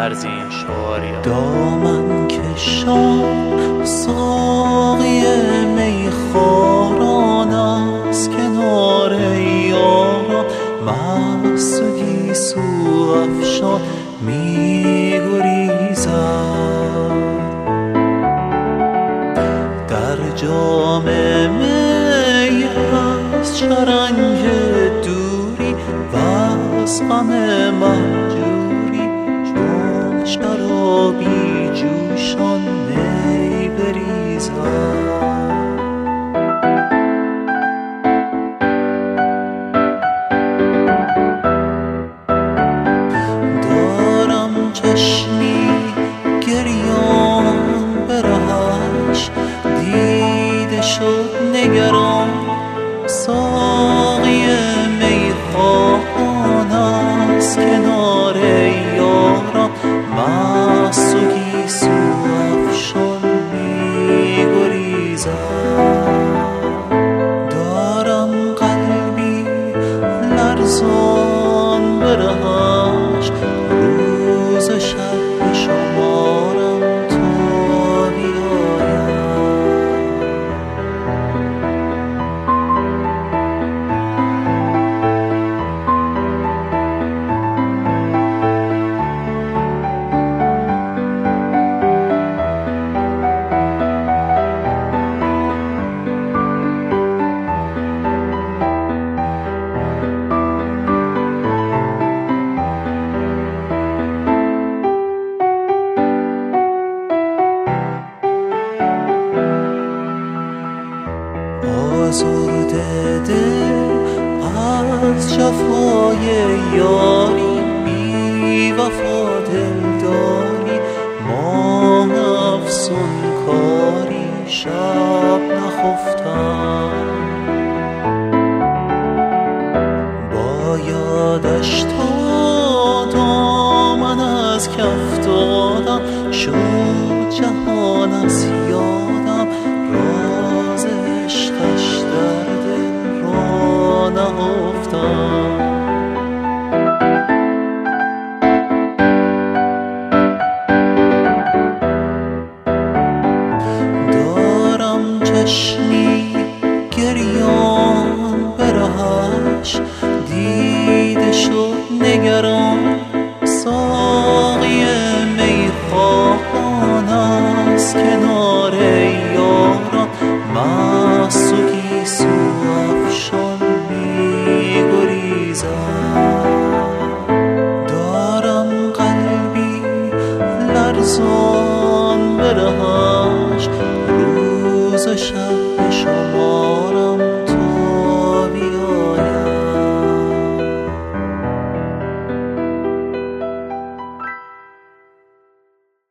فرزین شاریا. دامن کشان ساقی میخواران از کنار یاران، مست و گیسو افشان می‌گریزد. در جام می از چرنگ دوری و از غم مهجوری، چون شرابی جوشان می بریزد. چشمی گریان به رهش دیده شد نگران، ساقی میخوان از کنار یاران، مست و گیسو افشان می‌گریزد. دارم قلبی لرزان به رهش، روز شب شمارم تا بیاید. آزرده دل از جفای یاری، بی وفا دلداری، ماه افسون کاری، شب نخفتم. با یادش تا دامن از کف دادم، شد جهان از یادم، راز عشقش در دل را نهفتم. دارم چشمی گریان به رهش دیده شد نگران، ساقی میخوان از کنار یاران، مست و گیسو افشان می‌گریزد. دارم قلبی لرزان به رهش، روز و شب